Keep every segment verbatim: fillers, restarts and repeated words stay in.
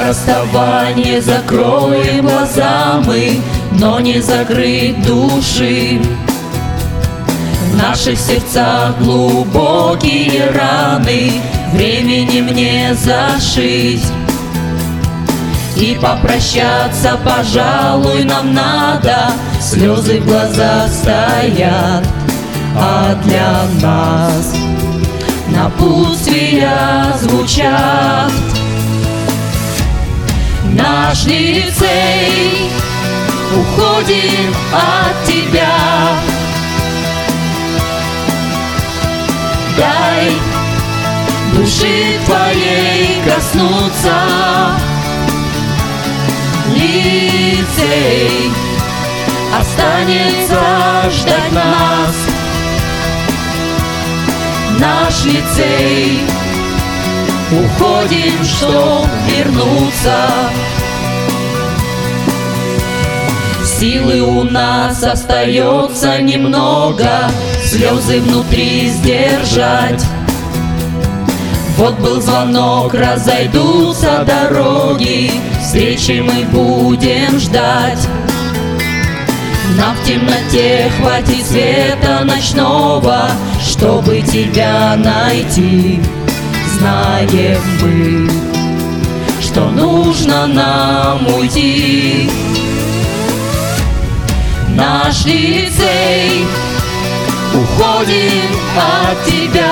расставание закроем глаза мы, но не закрыть души. В наших сердцах глубокие раны, временем не зашить. И попрощаться, пожалуй, нам надо, слезы в глазах стоят, а для нас напутствия звучат. Наш лицей, уходим от тебя. Дай души твоей коснуться. Лицей останется ждать нас. Наш лицей, уходим, чтоб вернуться. Силы у нас остается немного, слезы внутри сдержать. Вот был звонок, разойдутся дороги, встречи мы будем ждать. Нам в темноте хватит света ночного, чтобы тебя найти. Знаем мы, что нужно нам уйти. Наш лицей, уходим от тебя.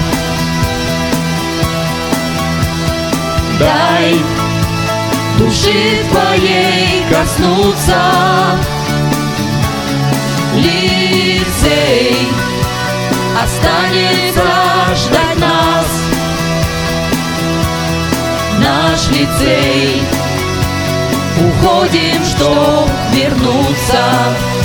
Дай души твоей коснуться. Лицей останется ждать нас. Наш лицей, уходим, чтоб вернуться.